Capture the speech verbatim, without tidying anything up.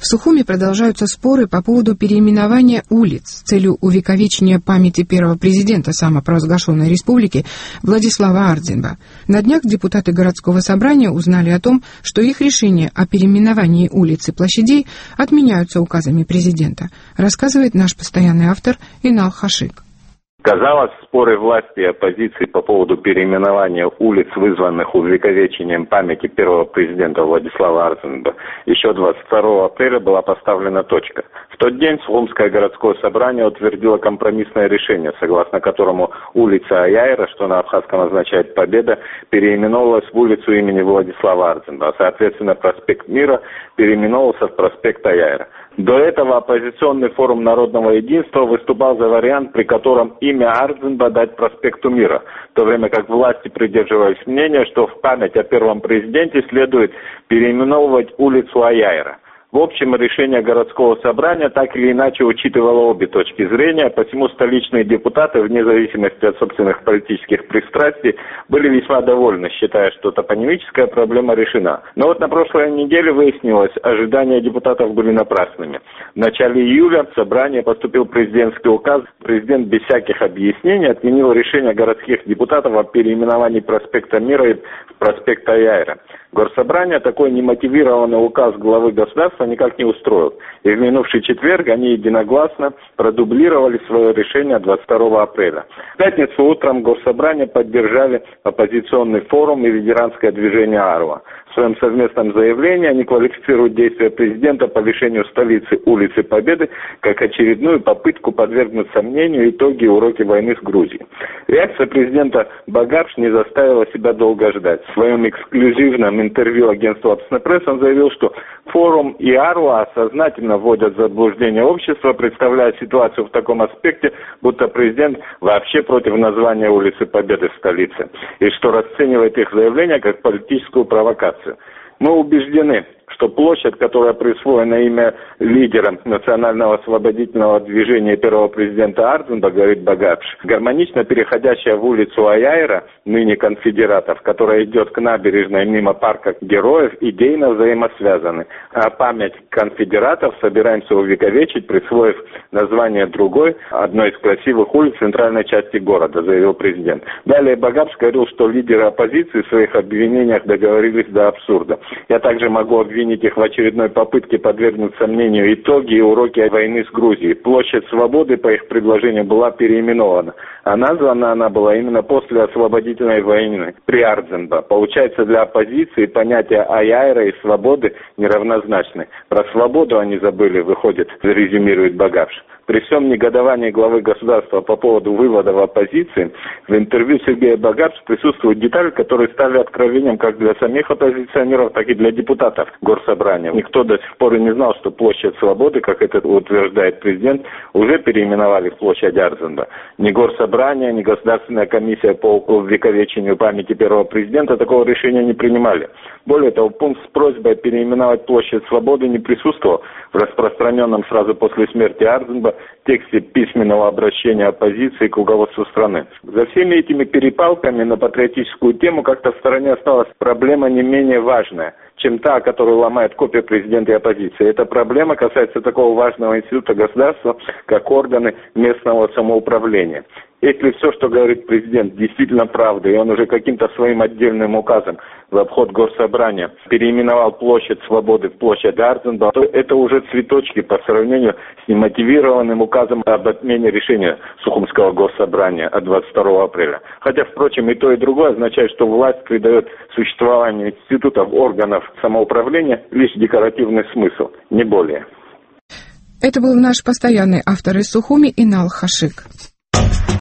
Сухуми продолжаются споры по поводу переименования улиц с целью увековечения памяти первого президента самопровозглашенной республики Владислава Ардзинба. На днях депутаты городского собрания узнали о том, что их решения о переименовании улиц и площадей отменяются указами президента, рассказывает наш постоянный автор Инал Хашик. Казалось, споры власти и оппозиции по поводу переименования улиц, вызванных увековечением памяти первого президента Владислава Ардзинба, еще двадцать второго апреля была поставлена точка. В тот день Сухумское городское собрание утвердило компромиссное решение, согласно которому улица Аяйра, что на абхазском означает «Победа», переименовалась в улицу имени Владислава Ардзинба, а соответственно проспект Мира переименовался в проспект Аяйра. До этого оппозиционный форум Народного единства выступал за вариант, при котором имя Ардзинба дать проспекту Мира, в то время как власти придерживались мнения, что в память о первом президенте следует переименовывать улицу Аяйра. В общем, решение городского собрания так или иначе учитывало обе точки зрения, посему столичные депутаты, вне зависимости от собственных политических пристрастий, были весьма довольны, считая, что топонимическая проблема решена. Но вот на прошлой неделе выяснилось, ожидания депутатов были напрасными. В начале июля в собрание поступил президентский указ. Президент без всяких объяснений отменил решение городских депутатов о переименовании проспекта Мира в проспект Аяйра. Горсобрание такой немотивированный указ главы государства никак не устроил. И в минувший четверг они единогласно продублировали свое решение двадцать второго апреля. В пятницу утром Горсобрание поддержали оппозиционный форум и ветеранское движение Арва. В своем совместном заявлении они квалифицируют действия президента по лишению столицы улицы Победы как очередную попытку подвергнуть сомнению итоги и уроки войны с Грузией. Реакция президента Багапш не заставила себя долго ждать. В своем эксклюзивном интервью агентству «Апснепресс» он заявил, что форум и Арва сознательно вводят в заблуждение общества, представляя ситуацию в таком аспекте, будто президент вообще против названия улицы Победы в столице, и что расценивает их заявление как политическую провокацию. Мы убеждены, что площадь, которая присвоена имя лидерам национального освободительного движения первого президента Ардзинба, говорит Багапш, гармонично переходящая в улицу Аяйра, ныне конфедератов, которая идет к набережной мимо парка героев, идейно взаимосвязаны. А память конфедератов собираемся увековечить, присвоив название другой, одной из красивых улиц центральной части города, заявил президент. Далее Багапш говорил, что лидеры оппозиции в своих обвинениях договорились до абсурда. Я также могу обвинить их в очередной попытке подвергнуть сомнению итоги и уроки войны с Грузией. Площадь Свободы, по их предложению, была переименована, а названа она была именно после освободительной войны при Ардзинба. Получается, для оппозиции понятия Аяйра и свободы неравнозначны. Про свободу они забыли, выходит, резюмирует Багапш. При всем негодовании главы государства по поводу выводов оппозиции, в интервью Сергея Багапш присутствуют детали, которые стали откровением как для самих оппозиционеров, так и для депутатов Горсобрания. Никто до сих пор и не знал, что площадь Свободы, как это утверждает президент, уже переименовали в площадь Ардзинба. Ни Горсобрание, ни Государственная комиссия по увековечению памяти первого президента такого решения не принимали. Более того, пункт с просьбой переименовать площадь Свободы не присутствовал в распространенном сразу после смерти Ардзинба тексте письменного обращения оппозиции к руководству страны. За всеми этими перепалками на патриотическую тему как-то в стороне осталась проблема не менее важная, чем та, которую ломает копия президента и оппозиции. Эта проблема касается такого важного института государства, как органы местного самоуправления. Если все, что говорит президент, действительно правда, и он уже каким-то своим отдельным указом в обход Горсобрания переименовал площадь Свободы в площадь Ардзинба, то это уже цветочки по сравнению с немотивированным указом об отмене решения Сухумского Горсобрания от двадцать второго апреля. Хотя, впрочем, и то, и другое означает, что власть придает существованию институтов, органов самоуправления лишь декоративный смысл, не более. Это был наш постоянный автор из Сухуми Инал Хашик.